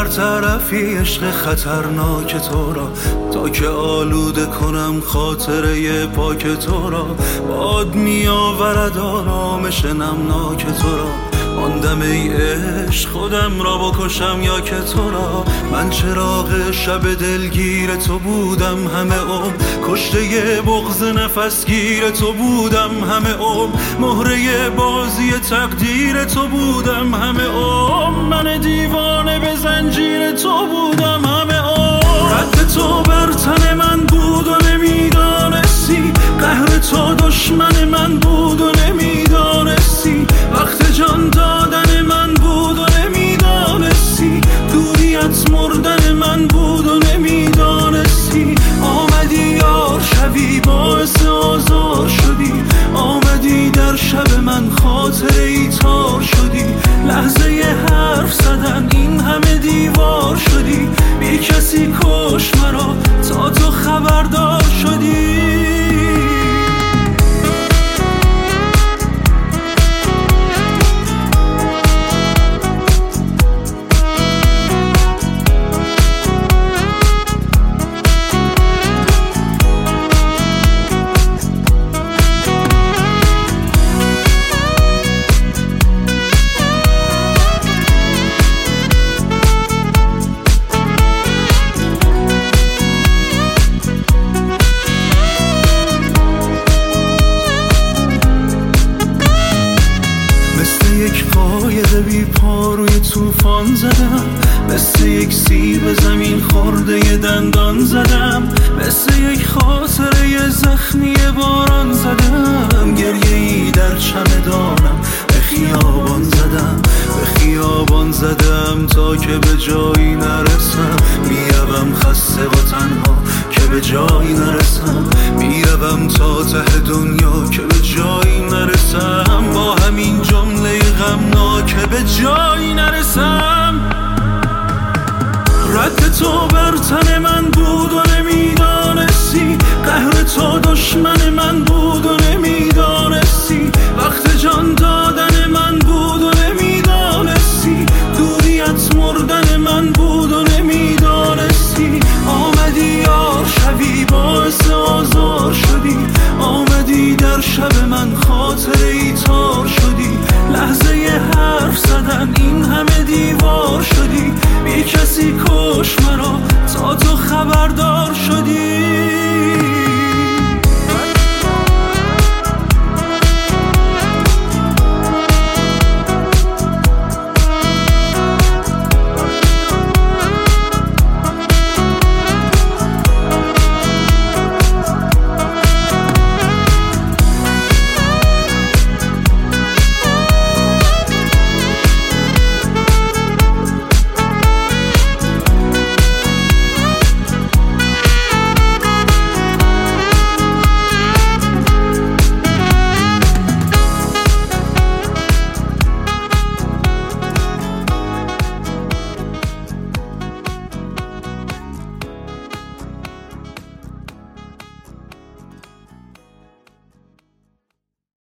هر طرفی عشق خطرناک تو را، تا که آلوده کنم خاطره پاک تو را. باد می آورد آرامش نمناک تو را، ماندم ای عشق خودم را بکشم یا که تو را. من چراغ شب دلگیر تو بودم همه عمر، کشته بغض نفسگیر تو بودم همه عمر، مهره بازی تقدیر تو بودم همه عمر. من دیوانه به زنجیر تو بودم همه عمر. رد تو بر تن من بود و نمیدانستی، قهر تو دشمن من بود و نمیدانستی، وقت جان دادن من بود و نمیدانستی، دوریت مردن من بود و نمیدانستی. آمدی یار شبی باعث آزار شدی، آمدی در شب من خاطره ای تار شدی. لحظه حرف زدن این همه دیوار شدی، بی کسی کش مرا تا تو خبردار شدی. یک قایق بی پا روی طوفان زدم، مثل یک سیب زمین خورده دندان زدم، مثل یک خاطره زخمی باران زدم. گریه ای در چمدانم به خیابان زدم، به خیابان زدم تا که به جایی نرسم. میروم خسته و تنها که به جایی نرسم، میروم تا ته دنیا که به جایی نرسم. با همین جمله غمناک به جایی نرسم. رد تو بر تن من بود و نمیدانستی، قهر تو دشمن من بود و نمیدانستی، وقت جان دادن من بود و نمیدانستی، دوریت مردن من بود و نمیدانستی. آمدی یار شبی باعث آزار شدی، آمدی در شب من خاطره ای تار شدی. لحظه حرف زدن این همه دیوار شدی، بی کسی